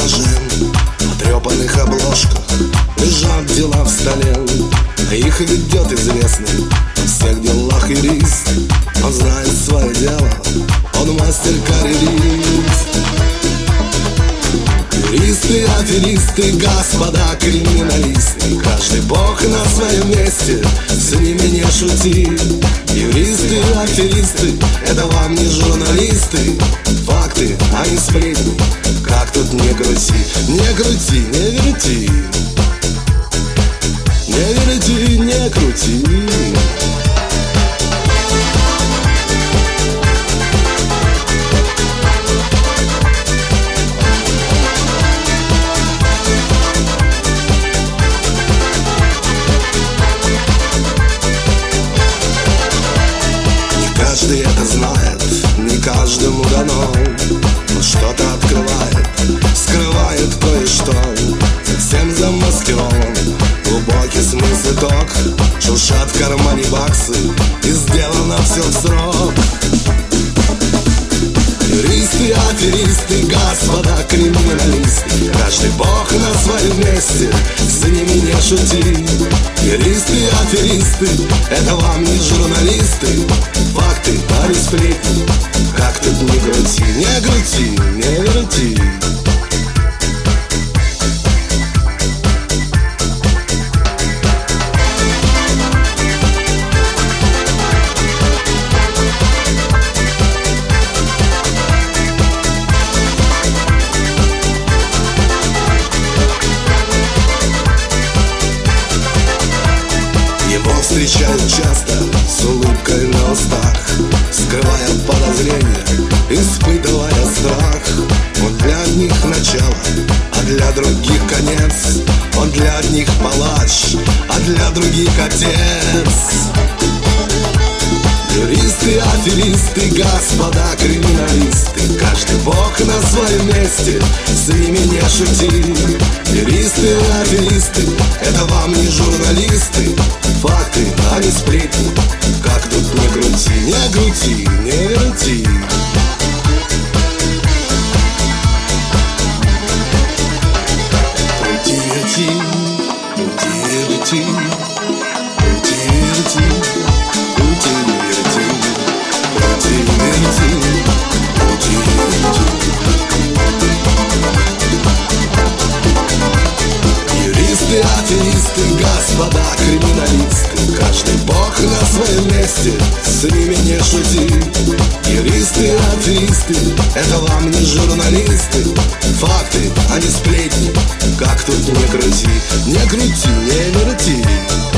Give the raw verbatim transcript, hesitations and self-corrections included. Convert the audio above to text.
ножем, на трепанных обложках лежат дела в столе. Их ведет известный во всех делах юрист. Он знает свое дело, он мастер-карьерист. Юристы, аферисты, господа криминалисты, каждый бог на своем месте, с ними не шути. Юристы, аферисты, это вам не журналисты. Факты, а не сплетни, как тут не крути. Не крути, не верти, не верти, не крути. Каждый это знает, не каждому дано, но что-то открывает, скрывает кое-что. Совсем замаскирован глубокий смысл ток. Шуршат в кармане баксы, и сделано все в срок. Юристы, аферисты, господа криминалисты, каждый бог на своем месте, с ними не шути. Юристы, аферисты, это вам не журналисты. Факты, а не сплетни, как тут не крути. Не крути, не верти. Встречают часто с улыбкой на устах, скрывая подозрения, испытывая страх. Он для одних начало, а для других конец. Он для одних палач, а для других отец. Юристы, аферисты, господа криминалисты, каждый бог на своем месте, с ними не шути. Юристы, аферисты, это вам не журналисты. Факты, а не сплетни, как тут не крути. Не крути, не верти. Крути, верти, крути, верти, крути, верти, крути, верти, крути, верти, крути, верти. Юристы, аферисты, господа криминалисты, каждый бог на своем месте, с ними не шути. Юристы, аферисты, это вам не журналисты. Факты, а не сплетни, как тут не крути. Не крути, не верти.